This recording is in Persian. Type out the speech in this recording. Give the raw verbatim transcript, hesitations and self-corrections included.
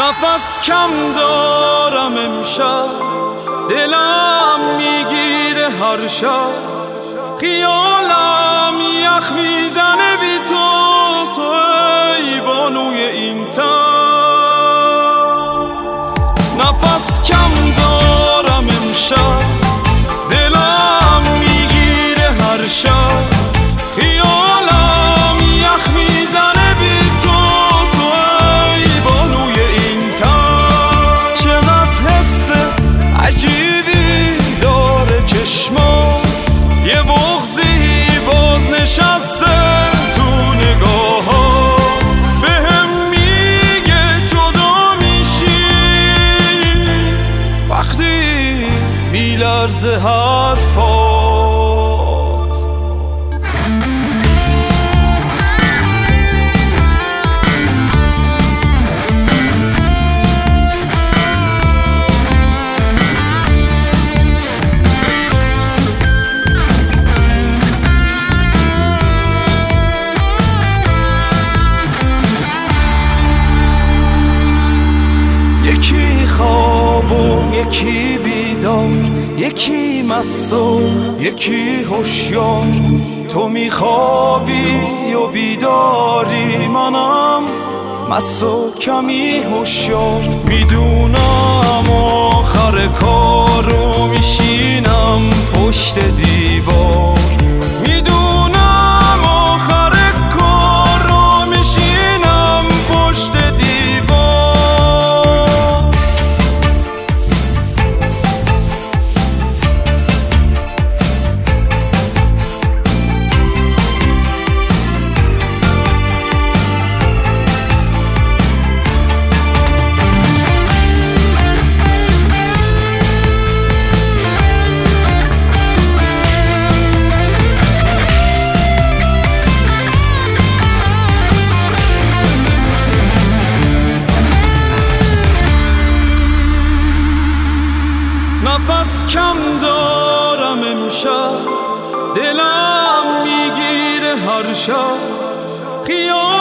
نفس کم دارم امشب، دلم میگیره هر شب، خیالم یخ میزنه بی تو، تو ای بانوی این تن. نفس کم دارم امشب، دلم میگیره هر شب، خیالم یخ میزنه بی تو، تو ای بانوی این تن. چقدر حس عجیبی داره چشمات، یه بغضی باز نشسته تو نگاهات، بهم میگه جدا میشی وقتی میلرزه حرفات. یکی خواب و یکی بیدار، یکی مست و یکی هوشیار. تو میخوابی و بیداری، منم مست و کمی هوشیار. میدونم آخر کارو میشینم پشت دیوار، میدونم آخر کارو میشینم پشت دیوار. نفس کم دارم امشب، دلم میگیره هر شب، خیال